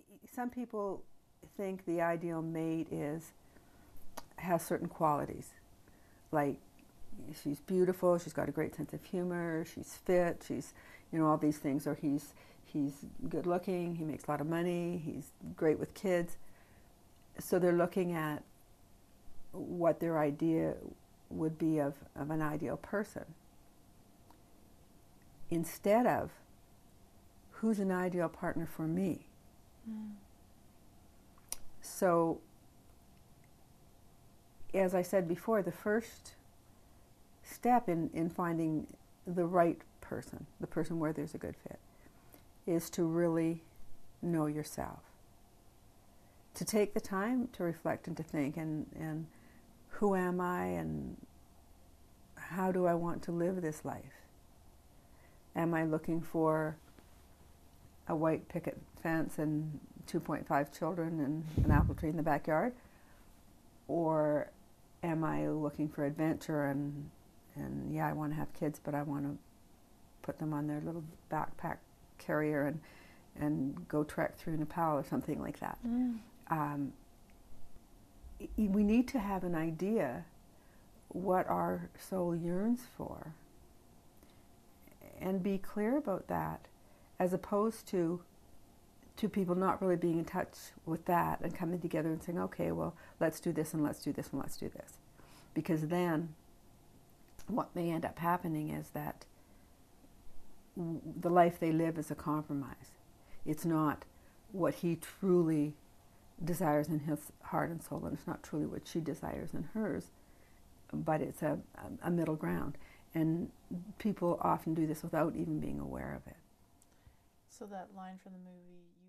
some people think the ideal mate has certain qualities, like she's beautiful, she's got a great sense of humor, she's fit, she's, all these things, or he's good looking, he makes a lot of money, he's great with kids. So they're looking at what their idea would be of an ideal person, instead of who's an ideal partner for me. Mm. So, as I said before, the first step in finding the right person, the person where there's a good fit, is to really know yourself. To take the time to reflect and to think, and who am I, and how do I want to live this life? Am I looking for a white picket fence and 2.5 children and an apple tree in the backyard? Or am I looking for adventure and yeah, I want to have kids, but I want to put them on their little backpack carrier and go trek through Nepal or something like that. Mm. We need to have an idea what our soul yearns for and be clear about that, as opposed to people not really being in touch with that and coming together and saying, okay, well, let's do this and let's do this and let's do this. Because then what may end up happening is that the life they live is a compromise. It's not what he truly desires in his heart and soul, and it's not truly what she desires in hers, but it's a middle ground. And people often do this without even being aware of it. So that line from the movie,